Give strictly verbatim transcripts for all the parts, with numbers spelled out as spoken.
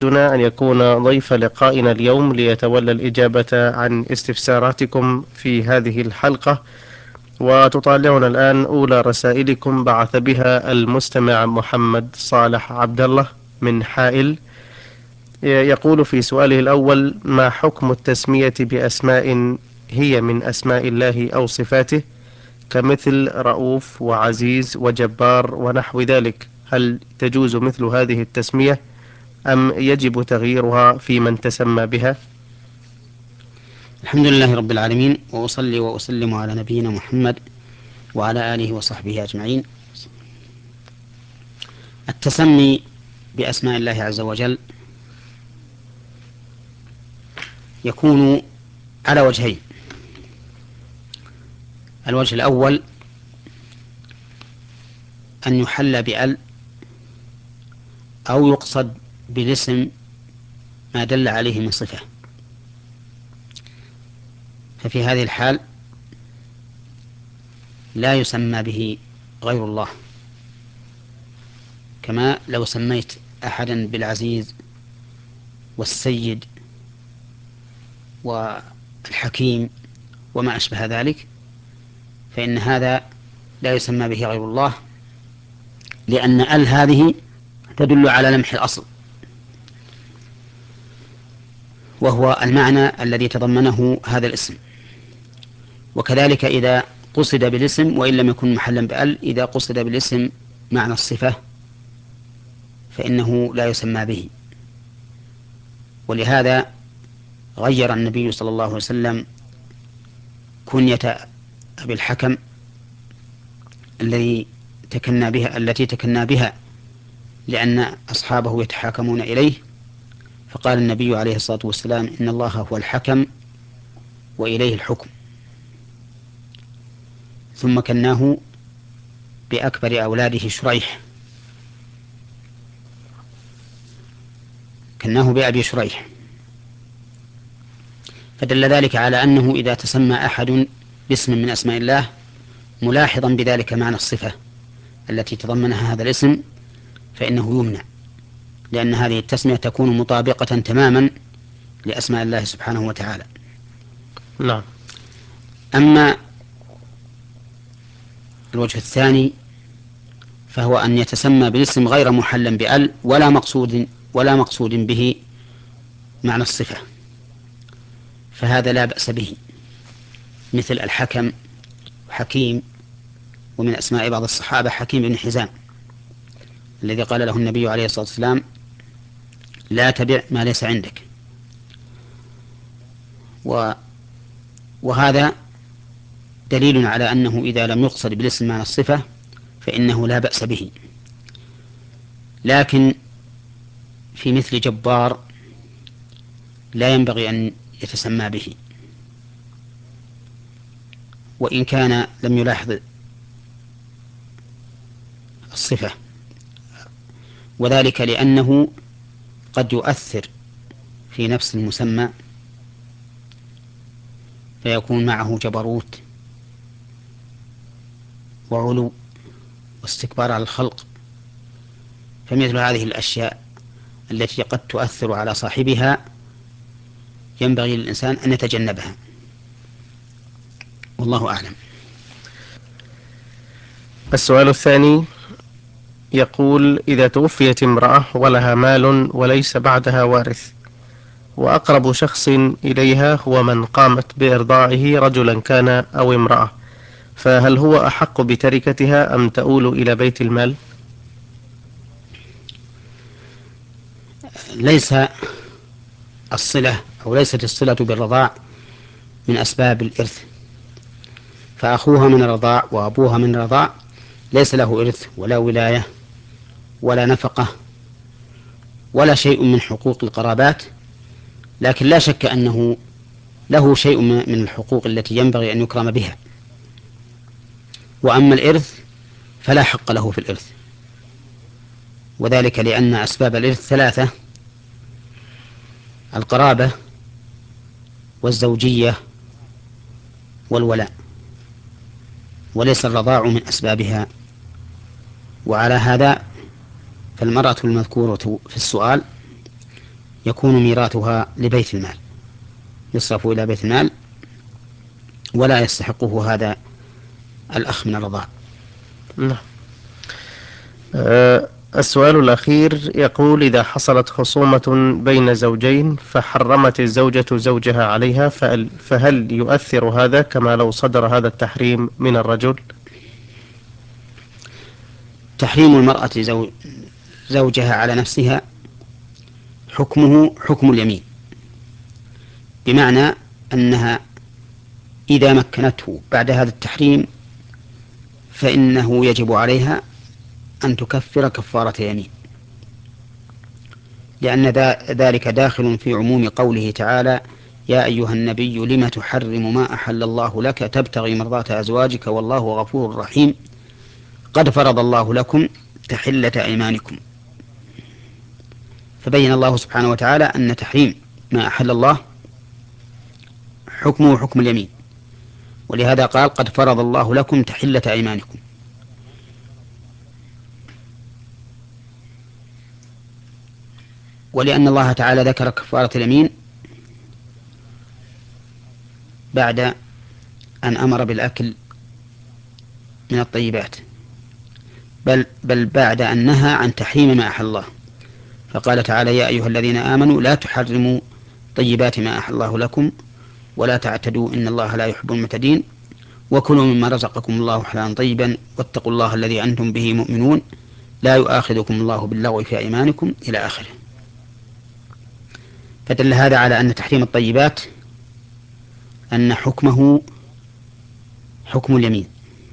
أن يكون ضيف لقائنا اليوم ليتولى الإجابة عن استفساراتكم في هذه الحلقة. وتطالعنا الآن أولى رسائلكم بعث بها المستمع محمد صالح عبد الله من حائل. يقول في سؤاله الأول: ما حكم التسمية بأسماء هي من أسماء الله أو صفاته كمثل رؤوف وعزيز وجبار ونحو ذلك؟ هل تجوز مثل هذه التسمية أم يجب تغييرها في من تسمى بها؟ الحمد لله رب العالمين، وأصلي وأسلم على نبينا محمد وعلى آله وصحبه أجمعين. التسمي بأسماء الله عز وجل يكون على وجهين. الوجه الأول أن يحل بأل أو يقصد بالاسم ما دل عليه من صفة، ففي هذه الحال لا يسمى به غير الله، كما لو سميت أحدا بالعزيز والسيد والحكيم وما أشبه ذلك، فإن هذا لا يسمى به غير الله، لأن ال هذه تدل على لمح الأصل، وهو المعنى الذي تضمنه هذا الاسم. وكذلك إذا قصد بالاسم وإن لم يكن محلا بأل، إذا قصد بالاسم معنى الصفة فإنه لا يسمى به. ولهذا غير النبي صلى الله عليه وسلم كنية أبي الحكم الذي تكنى بها التي تكنى بها لأن أصحابه يتحاكمون إليه، فقال النبي عليه الصلاة والسلام: إن الله هو الحكم وإليه الحكم. ثم كناه بأكبر أولاده شريح، كناه بأبي شريح، فدل ذلك على أنه إذا تسمى أحد باسم من أسماء الله ملاحظا بذلك معنى الصفة التي تضمنها هذا الاسم فإنه يمنع، لأن هذه التسمية تكون مطابقة تماما لأسماء الله سبحانه وتعالى. نعم. أما الوجه الثاني فهو أن يتسمى بالاسم غير محلا بأل ولا مقصود ولا مقصود به معنى الصفة، فهذا لا بأس به، مثل الحكم وحكيم، ومن أسماء بعض الصحابة حكيم بن حزام الذي قال له النبي عليه الصلاة والسلام: لا تبع ما ليس عندك. و وهذا دليل على أنه إذا لم يقصد بالاسم معنى الصفة فإنه لا بأس به. لكن في مثل جبار لا ينبغي أن يتسمى به، وإن كان لم يلاحظ الصفة، وذلك لأنه قد يؤثر في نفس المسمى فيكون معه جبروت وعلو واستكبار على الخلق، فمثل هذه الأشياء التي قد تؤثر على صاحبها ينبغي للإنسان أن يتجنبها، والله أعلم. السؤال الثاني يقول: إذا توفيت امرأة ولها مال وليس بعدها وارث، وأقرب شخص إليها هو من قامت بإرضاعه رجلا كان أو امرأة، فهل هو أحق بتركتها أم تؤول إلى بيت المال؟ ليس الصلة أو ليست الصلة بالرضاع من أسباب الإرث، فأخوها من الرضاع وأبوها من الرضاع ليس له إرث ولا ولاية ولا نفقة ولا شيء من حقوق القرابات، لكن لا شك أنه له شيء من الحقوق التي ينبغي أن يكرم بها. وأما الإرث فلا حق له في الإرث، وذلك لأن أسباب الإرث ثلاثة: القرابة والزوجية والولاء، وليس الرضاع من أسبابها. وعلى هذا فالمرأة المذكورة في السؤال يكون ميراثها لبيت المال، يصرف إلى بيت المال ولا يستحقه هذا الأخ من الرضاع. نعم. أه السؤال الأخير يقول: إذا حصلت خصومة بين زوجين فحرمت الزوجة زوجها عليها، فهل, فهل يؤثر هذا كما لو صدر هذا التحريم من الرجل؟ تحريم المرأة زو زوجها على نفسها حكمه حكم اليمين، بمعنى أنها إذا مكنته بعد هذا التحريم فإنه يجب عليها أن تكفر كفارة يمين، لأن ذلك داخل في عموم قوله تعالى: يا أيها النبي لم تحرم ما أحل الله لك تبتغي مرضات أزواجك والله غفور رحيم قد فرض الله لكم تحلة أيمانكم. فبين الله سبحانه وتعالى أن تحريم ما أحل الله حكمه حكم اليمين، ولهذا قال: قد فرض الله لكم تحلة أيمانكم. ولأن الله تعالى ذكر كفارة اليمين بعد أن أمر بالأكل من الطيبات، بل, بل بعد أن نهى عن تحريم ما أحل الله، فقال تعالى: يا أيها الذين آمنوا لا تحرموا طيبات ما أحل الله لكم ولا تعتدوا إن الله لا يحب المعتدين وكلوا مما رزقكم الله حلالا طيبا واتقوا الله الذي أنتم به مؤمنون لا يؤاخذكم الله باللغو في أيمانكم إلى آخره. فدل هذا على أن تحريم الطيبات أن حكمه حكم اليمين،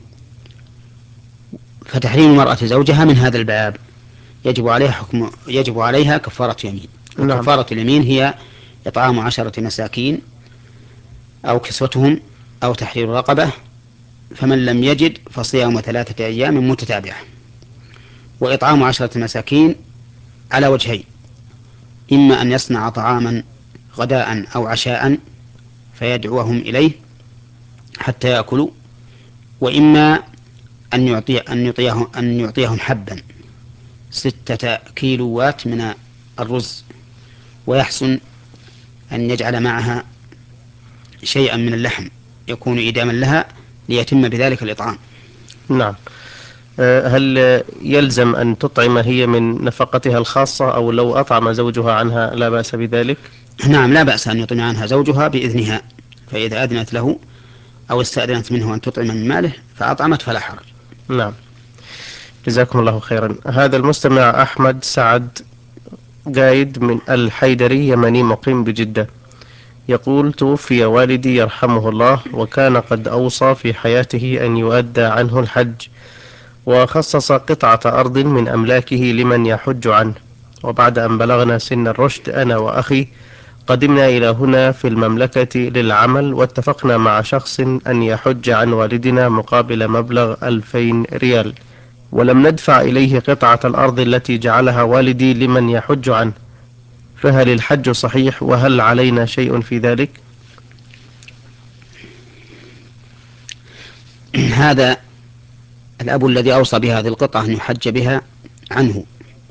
فتحريم المرأة زوجها من هذا الباب يجب عليها حكم يجب عليها كفارة يمين. نعم. وكفارة اليمين هي إطعام عشرة مساكين أو كسوتهم أو تحرير رقبة، فمن لم يجد فصيام ثلاثة أيام متتابعة. وإطعام عشرة مساكين على وجهين: إما أن يصنع طعاما غداء أو عشاء فيدعوهم إليه حتى يأكلوا، وإما أن يعطي أن يعطيهم أن يعطيهم حبا ستة كيلوات من الرز، ويحسن أن يجعل معها شيئا من اللحم يكون إداما لها ليتم بذلك الإطعام. نعم. هل يلزم أن تطعم هي من نفقتها الخاصة، أو لو أطعم زوجها عنها لا بأس بذلك؟ نعم، لا بأس أن يطعم عنها زوجها بإذنها، فإذا أذنت له أو استأذنت منه أن تطعم من ماله فأطعمت فلا حرج. نعم، جزاكم الله خيرا. هذا المستمع أحمد سعد قايد من الحيدري، يمني مقيم بجدة، يقول: توفي والدي يرحمه الله، وكان قد أوصى في حياته أن يؤدى عنه الحج، وخصص قطعة أرض من أملاكه لمن يحج عنه. وبعد أن بلغنا سن الرشد أنا وأخي قدمنا إلى هنا في المملكة للعمل، واتفقنا مع شخص أن يحج عن والدنا مقابل مبلغ ألفين ريال، ولم ندفع إليه قطعة الأرض التي جعلها والدي لمن يحج عنه، فهل الحج صحيح، وهل علينا شيء في ذلك؟ هذا الأب الذي أوصى بهذه القطعة أن يحج بها عنه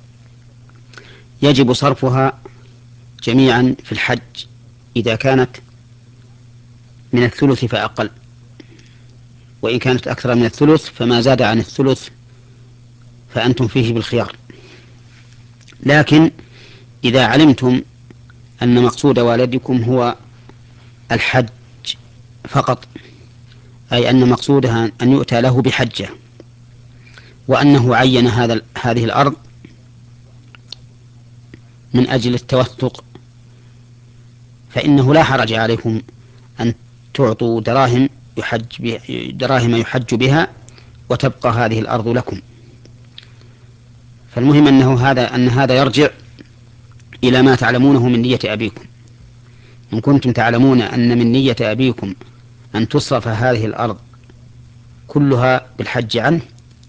يجب صرفها جميعا في الحج إذا كانت من الثلث فأقل، وإن كانت أكثر من الثلث فما زاد عن الثلث فأنتم فيه بالخيار. لكن إذا علمتم أن مقصود والدكم هو الحج فقط، أي أن مقصودها أن يؤتى له بحجة، وأنه عين هذا هذه الأرض من أجل التوثق، فإنه لا حرج عليكم أن تعطوا دراهم يحج بها دراهم يحج بها وتبقى هذه الأرض لكم. فالمهم أنه هذا أن هذا يرجع إلى ما تعلمونه من نية أبيكم. إن كنتم تعلمون أن من نية أبيكم أن تصرف هذه الأرض كلها بالحج عنه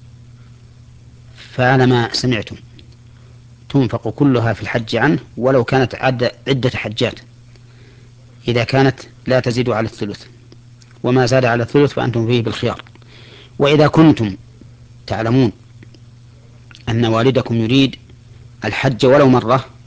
فعلى ما سمعتم تنفق كلها في الحج عنه، ولو كانت عدة حجات إذا كانت لا تزيد على الثلث، وما زاد على الثلث فأنتم فيه بالخيار. وإذا كنتم تعلمون أن والدكم يريد الحج ولو مرة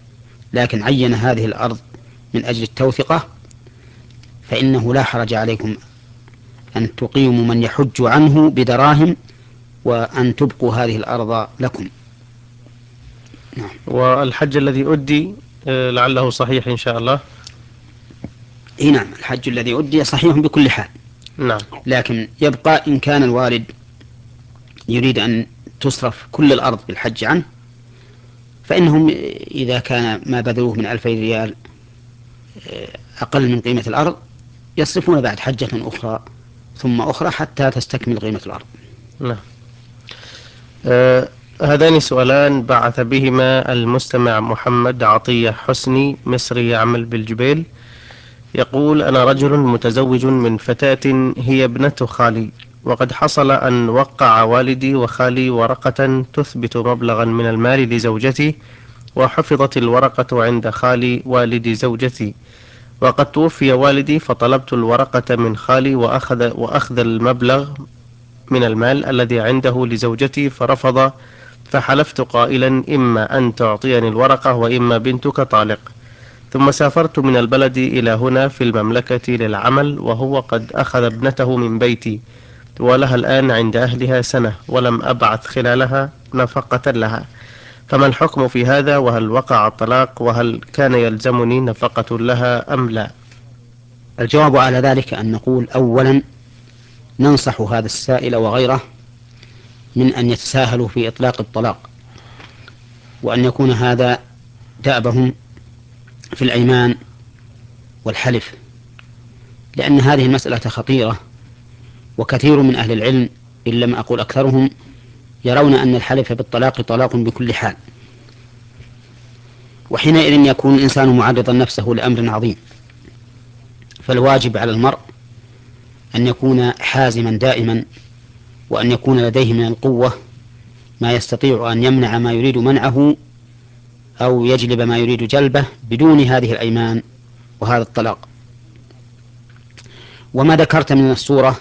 لكن عين هذه الأرض من أجل التوثقة، فإنه لا حرج عليكم أن تقيموا من يحج عنه بدراهم وأن تبقوا هذه الأرض لكم. نعم. والحج الذي أدي لعله صحيح إن شاء الله. إيه نعم، الحج الذي أدي صحيح بكل حال. نعم. لكن يبقى إن كان الوالد يريد أن تصرف كل الأرض بالحج عنه، فإنهم إذا كان ما بذلوه من ألفي ريال أقل من قيمة الأرض يصرفون بعد حجة أخرى ثم أخرى حتى تستكمل قيمة الأرض. نعم. آه هذان سؤالان بعث بهما المستمع محمد عطية حسني مصري يعمل بالجبيل. يقول: أنا رجل متزوج من فتاة هي ابنة خالي، وقد حصل أن وقع والدي وخالي ورقة تثبت مبلغا من المال لزوجتي، وحفظت الورقة عند خالي والد زوجتي، وقد توفي والدي، فطلبت الورقة من خالي وأخذ, وأخذ المبلغ من المال الذي عنده لزوجتي فرفض، فحلفت قائلا: إما أن تعطيني الورقة وإما بنتك طالق. ثم سافرت من البلد إلى هنا في المملكة للعمل، وهو قد أخذ ابنته من بيتي، ولها الآن عند أهلها سنة، ولم أبعث خلالها نفقة لها، فما الحكم في هذا؟ وهل وقع الطلاق؟ وهل كان يلزمني نفقة لها أم لا؟ الجواب على ذلك أن نقول: أولا ننصح هذا السائل وغيره من أن يتساهلوا في إطلاق الطلاق، وأن يكون هذا دأبهم في الأيمان والحلف، لأن هذه المسألة خطيرة، وكثير من أهل العلم إن لم أقول أكثرهم يرون أن الحلف بالطلاق طلاق بكل حال، وحينئذ يكون الإنسان معرضا نفسه لأمر عظيم. فالواجب على المرء أن يكون حازما دائما، وأن يكون لديه من القوة ما يستطيع أن يمنع ما يريد منعه أو يجلب ما يريد جلبه بدون هذه الأيمان وهذا الطلاق. وما ذكرت من الصورة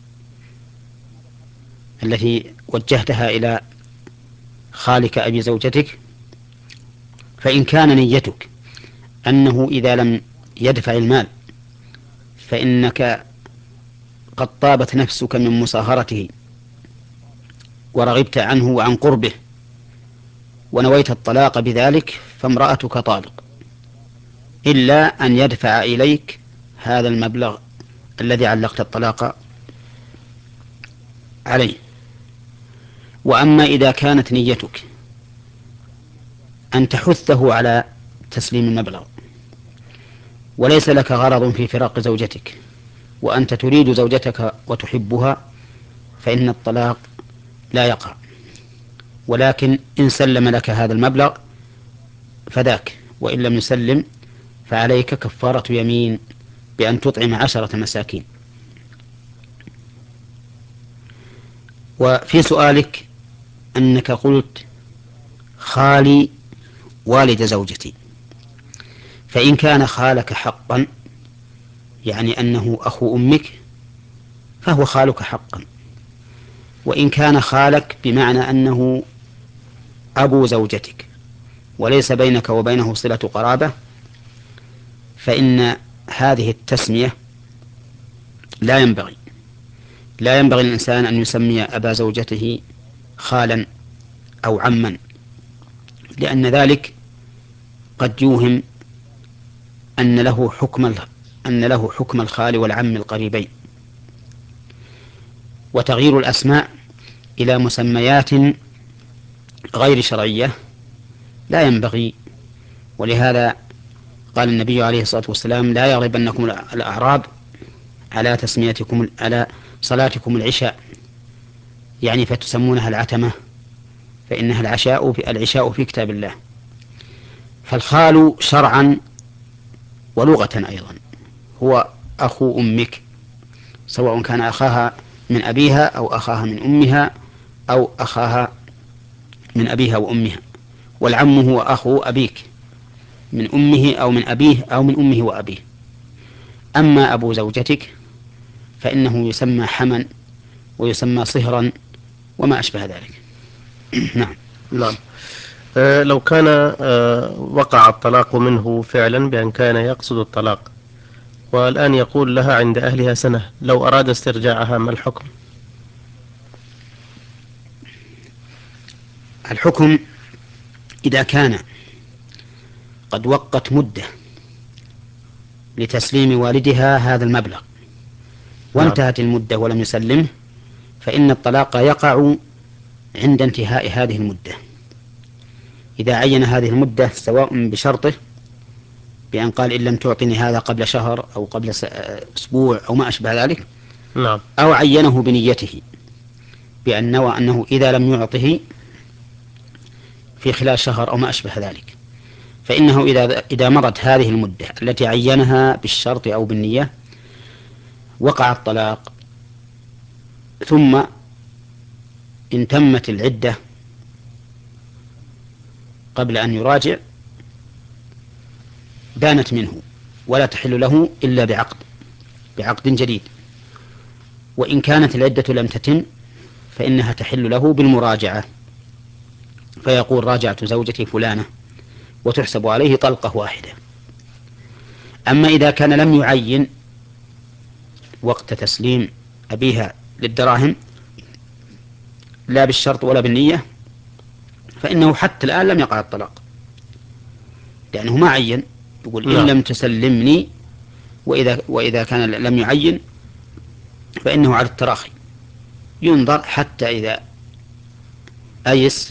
التي وجهتها إلى خالك أبي زوجتك، فإن كان نيتك أنه إذا لم يدفع المال فإنك قد طابت نفسك من مصاهرته ورغبت عنه وعن قربه ونويت الطلاق بذلك، فامرأتك طالق، إلا أن يدفع إليك هذا المبلغ الذي علقت الطلاق عليه. وأما إذا كانت نيتك أن تحثه على تسليم المبلغ وليس لك غرض في فراق زوجتك وأنت تريد زوجتك وتحبها، فإن الطلاق لا يقع، ولكن إن سلم لك هذا المبلغ فذاك، وإن لم يسلم فعليك كفارة يمين بأن تطعم عشرة مساكين. وفي سؤالك أنك قلت خالي والد زوجتي، فإن كان خالك حقا يعني أنه أخو أمك فهو خالك حقا، وإن كان خالك بمعنى أنه أبو زوجتك وليس بينك وبينه صلة قرابة، فإن هذه التسمية لا ينبغي لا ينبغي للإنسان أن يسمي أبا زوجته خالا أو عما، لأن ذلك قد يوهم أن له حكم أن له حكم الخال والعم القريبين. وتغيير الأسماء إلى مسميات غير شرعية لا ينبغي، ولهذا قال النبي عليه الصلاة والسلام: لا يغلبنكم الأعراب على تسميتكم على صلاتكم العشاء، يعني فتسمونها العتمة، فإنها العشاء في العشاء في كتاب الله. فالخال شرعا ولغة أيضا هو أخو أمك، سواء كان أخاها من أبيها أو أخاها من أمها أو أخاها من أبيها وأمها. والعم هو أخو أبيك من أمه أو من أبيه أو من أمه وأبيه. أما أبو زوجتك فإنه يسمى حما ويسمى صهرا وما أشبه ذلك. نعم. نعم. آه، لو كان آه، وقع الطلاق منه فعلا بأن كان يقصد الطلاق، والآن يقول لها عند أهلها سنة، لو أراد استرجاعها ما الحكم؟ الحكم إذا كان قد وقت مدة لتسليم والدها هذا المبلغ نعم. وانتهت المدة ولم يسلمه، فإن الطلاق يقع عند انتهاء هذه المدة. إذا عين هذه المدة سواء بشرطه بأن قال إن لم تعطني هذا قبل شهر أو قبل أسبوع أو ما أشبه ذلك، نعم. أو عينه بنيته بأن نوى أنه إذا لم يعطه في خلال شهر أو ما أشبه ذلك، فإنه إذا إذا مرت هذه المدة التي عينها بالشرط أو بالنية وقع الطلاق، ثم إن تمت العدة قبل أن يراجع بانت منه ولا تحل له إلا بعقد بعقد جديد. وإن كانت العدة لم تتم فإنها تحل له بالمراجعة، فيقول راجعت زوجتي فلانة وتحسب عليه طلقة واحدة. أما إذا كان لم يعين وقت تسليم أبيها للدراهم لا بالشرط ولا بالنية، فإنه حتى الآن لم يقع الطلاق، لأنه ما عين، يقول إن نعم. لم تسلمني، وإذا, وإذا كان لم يعين فإنه على التراخي، ينظر حتى إذا أيس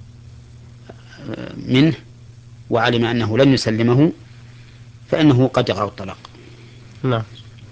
منه وعلم أنه لن يسلمه فإنه قد يقع الطلاق. نعم.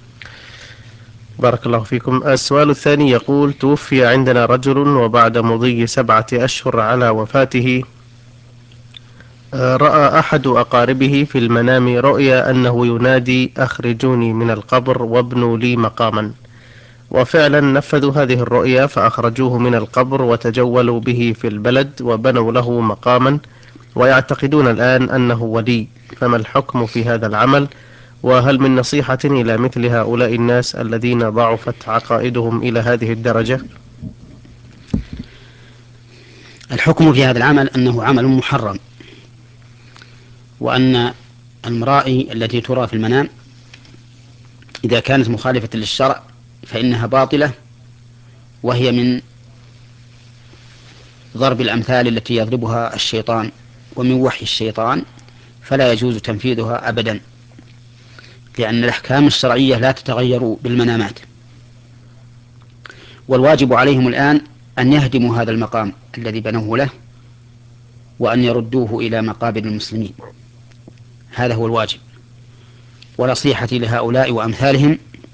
بارك الله فيكم. السؤال الثاني يقول: توفي عندنا رجل وبعد مضي سبعة أشهر على وفاته آه، رأى أحد أقاربه في المنام رؤيا أنه ينادي: أخرجوني من القبر وابنوا لي مقاما. وفعلا نفذوا هذه الرؤيا فأخرجوه من القبر وتجولوا به في البلد وبنوا له مقاما، ويعتقدون الآن أنه ولي. فما الحكم في هذا العمل؟ وهل من نصيحة إلى مثل هؤلاء الناس الذين ضعفت عقائدهم إلى هذه الدرجة؟ الحكم في هذا العمل أنه عمل محرم، وأن المرائي التي ترى في المنام إذا كانت مخالفة للشرع فإنها باطلة، وهي من ضرب الأمثال التي يضربها الشيطان ومن وحي الشيطان، فلا يجوز تنفيذها أبدا، لأن الأحكام الشرعية لا تتغير بالمنامات. والواجب عليهم الآن أن يهدموا هذا المقام الذي بنوه له وأن يردوه إلى مقابر المسلمين، هذا هو الواجب. ونصيحتي لهؤلاء وأمثالهم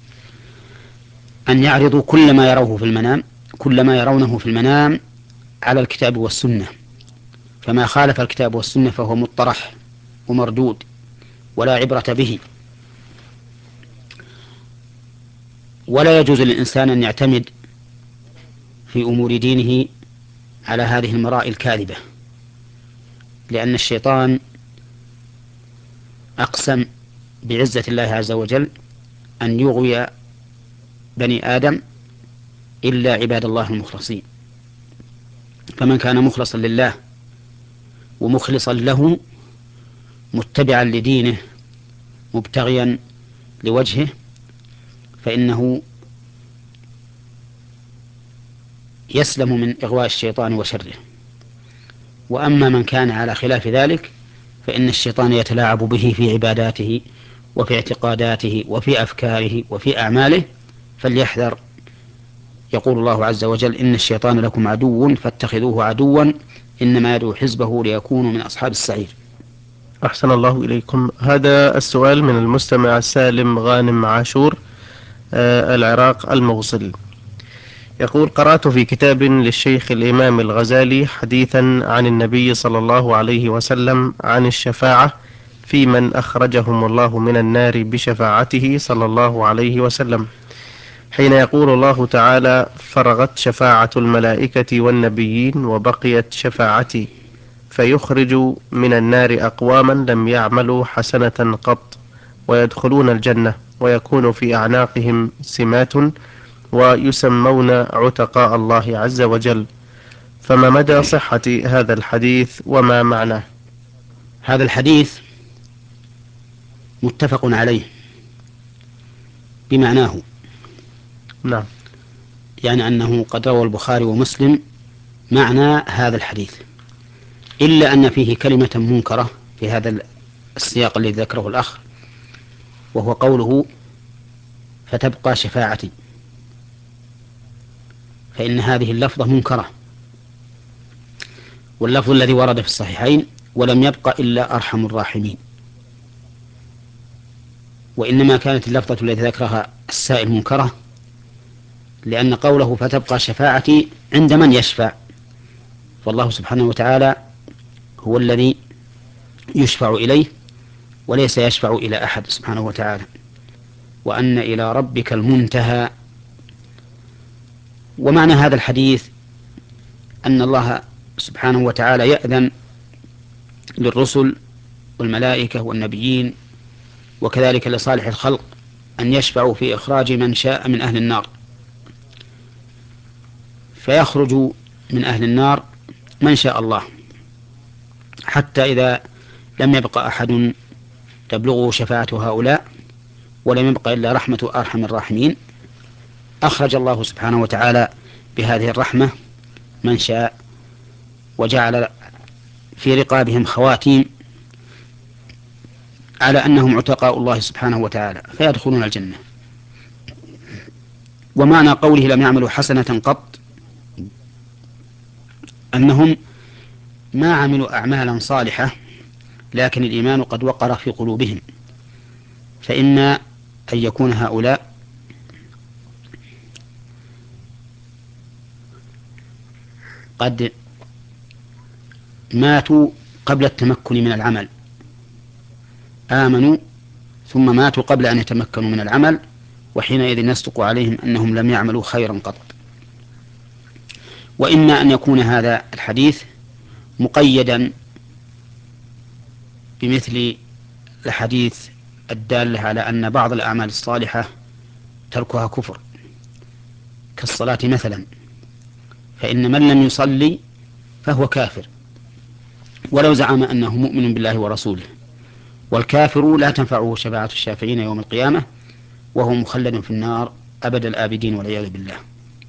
أن يعرضوا كل ما يروه في المنام كل ما يرونه في المنام على الكتاب والسنة، فما خالف الكتاب والسنة فهو مطرح ومردود ولا عبرة به. ولا يجوز للإنسان أن يعتمد في أمور دينه على هذه المرائي الكاذبة، لأن الشيطان أقسم بعزة الله عز وجل أن يغوي بني آدم إلا عباد الله المخلصين. فمن كان مخلصا لله ومخلصا له متبعا لدينه مبتغيا لوجهه فإنه يسلم من إغواء الشيطان وشره. وأما من كان على خلاف ذلك فإن الشيطان يتلاعب به في عباداته وفي اعتقاداته وفي أفكاره وفي أعماله، فليحذر. يقول الله عز وجل: إن الشيطان لكم عدو فاتخذوه عدوا إنما يدعو حزبه ليكونوا من أصحاب السعير. أحسن الله إليكم. هذا السؤال من المستمع سالم غانم عاشور، آه، العراق الموصل. يقول: قرأت في كتاب للشيخ الإمام الغزالي حديثا عن النبي صلى الله عليه وسلم عن الشفاعة في من أخرجهم الله من النار بشفاعته صلى الله عليه وسلم، حين يقول الله تعالى: فرغت شفاعة الملائكة والنبيين وبقيت شفاعتي، فيخرج من النار أقواما لم يعملوا حسنة قط ويدخلون الجنة، ويكون في أعناقهم سمات ويسمون عتقاء الله عز وجل، فما مدى صحة هذا الحديث وما معناه؟ هذا الحديث متفق عليه بمعناه، نعم. يعني أنه قد روى البخاري ومسلم معنى هذا الحديث، إلا أن فيه كلمة منكرة في هذا السياق الذي ذكره الأخ، وهو قوله فتبقى شفاعتي، فإن هذه اللفظة منكرة، واللفظ الذي ورد في الصحيحين ولم يبق إلا أرحم الراحمين، وإنما كانت اللفظة التي ذكرها السائل منكرة، لأن قوله فتبقى شفاعتي عند من يشفع، فالله سبحانه وتعالى هو الذي يشفع إليه وليس يشفع إلى أحد سبحانه وتعالى، وأن إلى ربك المنتهى. ومعنى هذا الحديث أن الله سبحانه وتعالى يأذن للرسل والملائكة والنبيين وكذلك لصالح الخلق أن يشفعوا في إخراج من شاء من أهل النار، فيخرج من أهل النار من شاء الله، حتى إذا لم يبقى أحد تبلغه شفاعة هؤلاء ولم يبقى إلا رحمة أرحم الراحمين، أخرج الله سبحانه وتعالى بهذه الرحمة من شاء، وجعل في رقابهم خواتيم على أنهم عتقاء الله سبحانه وتعالى فيدخلون الجنة. ومعنى قوله لم يعملوا حسنة قط أنهم ما عملوا أعمالا صالحة، لكن الإيمان قد وقر في قلوبهم، فإما أن يكون هؤلاء قد ماتوا قبل التمكن من العمل، آمنوا ثم ماتوا قبل أن يتمكنوا من العمل، وحينئذ يصدق عليهم أنهم لم يعملوا خيرا قط. وإما أن يكون هذا الحديث مقيدا بمثل الحديث الدالة على أن بعض الأعمال الصالحة تركها كفر، كالصلاة مثلا، فإن من لم يصلي فهو كافر ولو زعم أنه مؤمن بالله ورسوله، والكافر لا تنفعه شفاعة الشافعين يوم القيامة وهو مخلد في النار أبد الآبدين والعياذ بالله.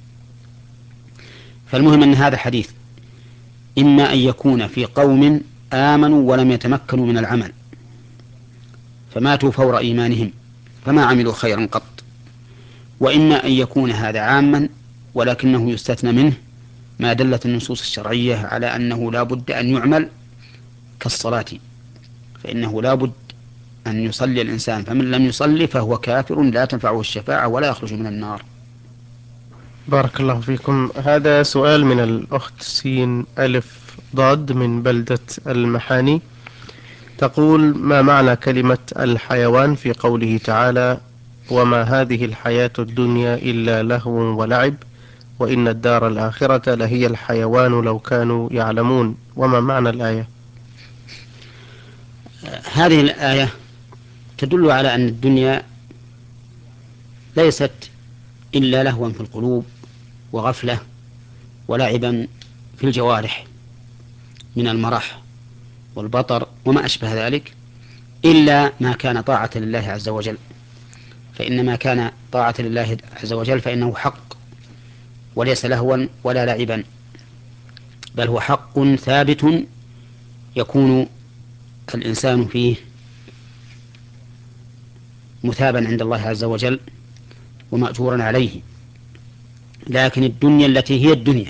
فالمهم أن هذا الحديث إما أن يكون في قوم آمنوا ولم يتمكنوا من العمل فماتوا فور إيمانهم فما عملوا خيرا قط، وإما أن يكون هذا عاما ولكنه يستثنى منه ما دلت النصوص الشرعية على أنه لا بد أن يعمل كالصلاة، فإنه لا بد أن يصلي الإنسان، فمن لم يصلي فهو كافر لا تنفعه الشفاعة ولا يخرج من النار. بارك الله فيكم. هذا سؤال من الأخت سين ألف ضاد من بلدة المحاني، تقول: ما معنى كلمة الحيوان في قوله تعالى: وما هذه الحياة الدنيا إلا لهو ولعب وإن الدار الآخرة لهي الحيوان لو كانوا يعلمون؟ وما معنى الآية؟ هذه الآية تدل على أن الدنيا ليست إلا لهوا في القلوب وغفلة ولعبا في الجوارح من المرح والبطر وما أشبه ذلك، إلا ما كان طاعة لله عز وجل، فإن ما كان طاعة لله عز وجل فإنه حق وليس لهوا ولا لعبا، بل هو حق ثابت يكون الإنسان فيه مثابا عند الله عز وجل ومأجورا عليه. لكن الدنيا التي هي الدنيا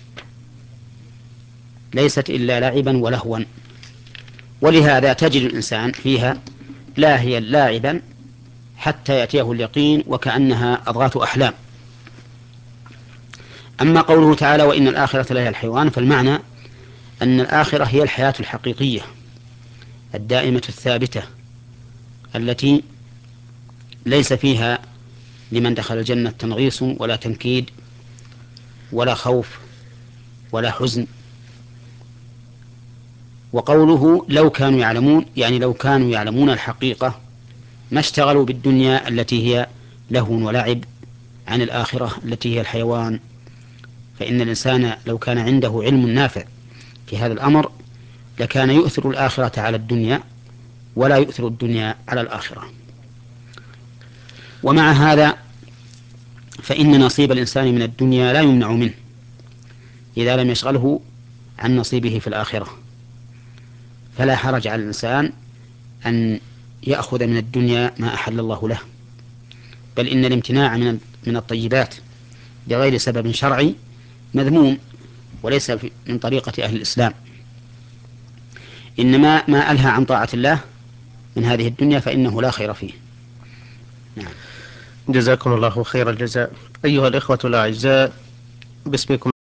ليست إلا لعبا ولهوا، ولهذا تجد الإنسان فيها لاهيا لاعبا حتى يأتيه اليقين وكأنها أضغاث أحلام. أما قوله تعالى وإن الآخرة لهي الحيوان، فالمعنى أن الآخرة هي الحياة الحقيقية الدائمة الثابتة التي ليس فيها لمن دخل الجنة تنغيص ولا تنكيد ولا خوف ولا حزن. وقوله لو كانوا يعلمون، يعني لو كانوا يعلمون الحقيقة ما اشتغلوا بالدنيا التي هي لهو ولعب عن الآخرة التي هي الحيوان، فإن الإنسان لو كان عنده علم نافع في هذا الأمر لكان يؤثر الآخرة على الدنيا ولا يؤثر الدنيا على الآخرة. ومع هذا فإن نصيب الإنسان من الدنيا لا يمنع منه إذا لم يشغله عن نصيبه في الآخرة، فلا حرج على الإنسان أن يأخذ من الدنيا ما أحل الله له، بل إن الامتناع من من الطيبات بغير سبب شرعي مذموم وليس من طريقة أهل الإسلام، إنما ما ألهى عن طاعة الله من هذه الدنيا فإنه لا خير فيه. نعم. جزاكم الله خير الجزاء. أيها الإخوة الأعزاء، باسمكم